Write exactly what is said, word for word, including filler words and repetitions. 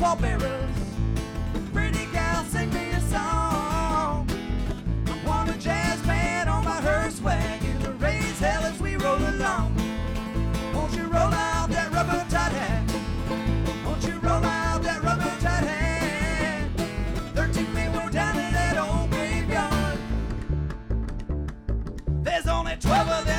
pallbearers. Pretty gal, sing me a song. I want a jazz band on my hearse wagon to raise hell as we roll along. Won't you roll out that rubber tight hat? Won't you roll out that rubber tight hat? Thirteen men were down in that old graveyard. There's only twelve of them.